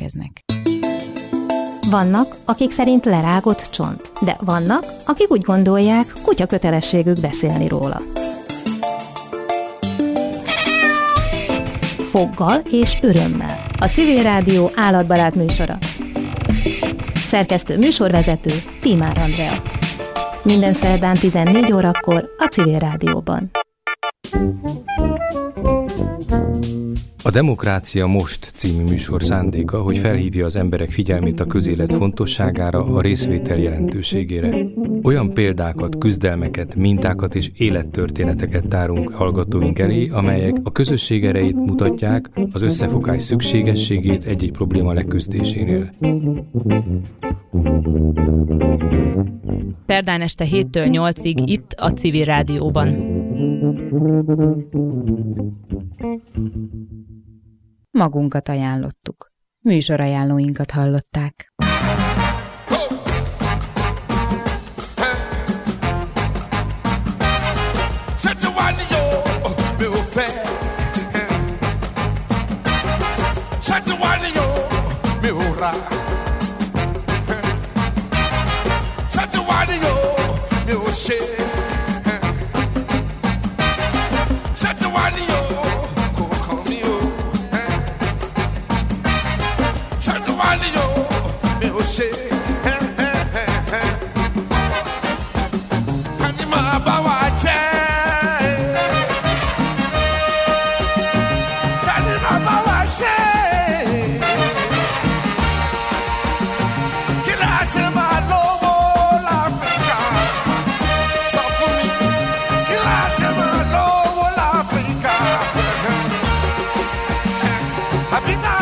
rendelkeznek. Vannak, akik szerint lerágott csont, de vannak, akik úgy gondolják, kutya kötelességük beszélni róla. Foggal és örömmel. A Civil Rádió állatbarát műsora. Szerkesztő műsorvezető Tímár Andrea. Minden szerdán 14 órakor a Civil Rádióban. A Demokrácia Most című műsor szándéka, hogy felhívja az emberek figyelmét a közélet fontosságára, a részvétel jelentőségére. Olyan példákat, küzdelmeket, mintákat és élettörténeteket tárunk hallgatóink elé, amelyek a közösség erejét mutatják, az összefogás szükségességét egy-egy probléma leküzdésénél. Szerdán este 7-től 8-ig itt a Civil Rádióban. Magunkat ajánlottuk. Műsorajánlóinkat hallották. Africa.